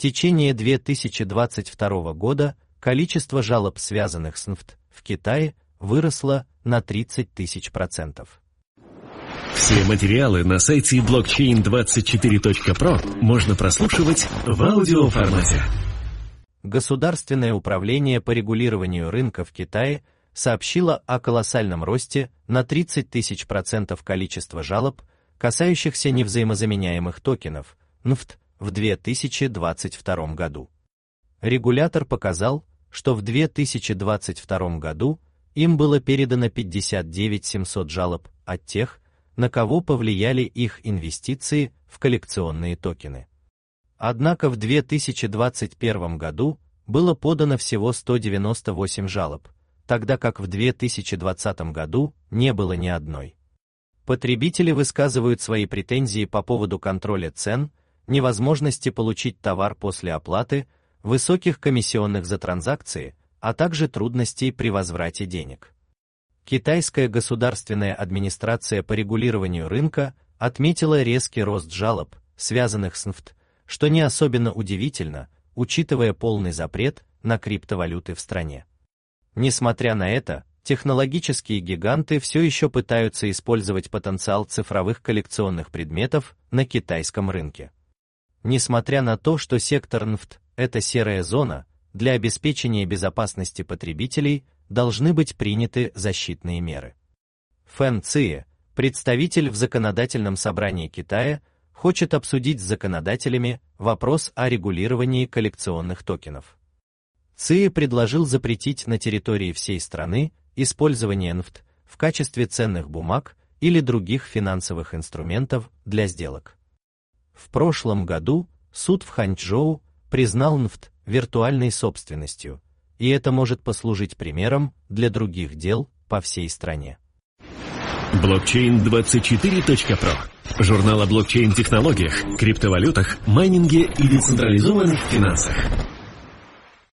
течение 2022 года количество жалоб, связанных с НФТ, в Китае выросло на 30 000%. Все материалы на сайте blockchain24.pro можно прослушивать в аудиоформате. Государственное управление по регулированию рынка в Китае сообщило о колоссальном росте на 30 000% количества жалоб, касающихся невзаимозаменяемых токенов, НФТ, в 2022 году. Регулятор показал, что в 2022 году им было передано 59 700 жалоб от тех, на кого повлияли их инвестиции в коллекционные токены. Однако в 2021 году было подано всего 198 жалоб, тогда как в 2020 году не было ни одной. Потребители высказывают свои претензии по поводу контроля цен, невозможности получить товар после оплаты, высоких комиссионных за транзакции, а также трудностей при возврате денег. Китайская государственная администрация по регулированию рынка отметила резкий рост жалоб, связанных с НФТ, что не особенно удивительно, учитывая полный запрет на криптовалюты в стране. Несмотря на это, технологические гиганты все еще пытаются использовать потенциал цифровых коллекционных предметов на китайском рынке. Несмотря на то, что сектор НФТ – это серая зона, для обеспечения безопасности потребителей должны быть приняты защитные меры. Фэн Цие, представитель в законодательном собрании Китая, хочет обсудить с законодателями вопрос о регулировании коллекционных токенов. Цие предложил запретить на территории всей страны использование НФТ в качестве ценных бумаг или других финансовых инструментов для сделок. В прошлом году суд в Ханчжоу признал НФТ виртуальной собственностью, и это может послужить примером для других дел по всей стране. Blockchain24.pro – журнал о блокчейн-технологиях, криптовалютах, майнинге и децентрализованных финансах.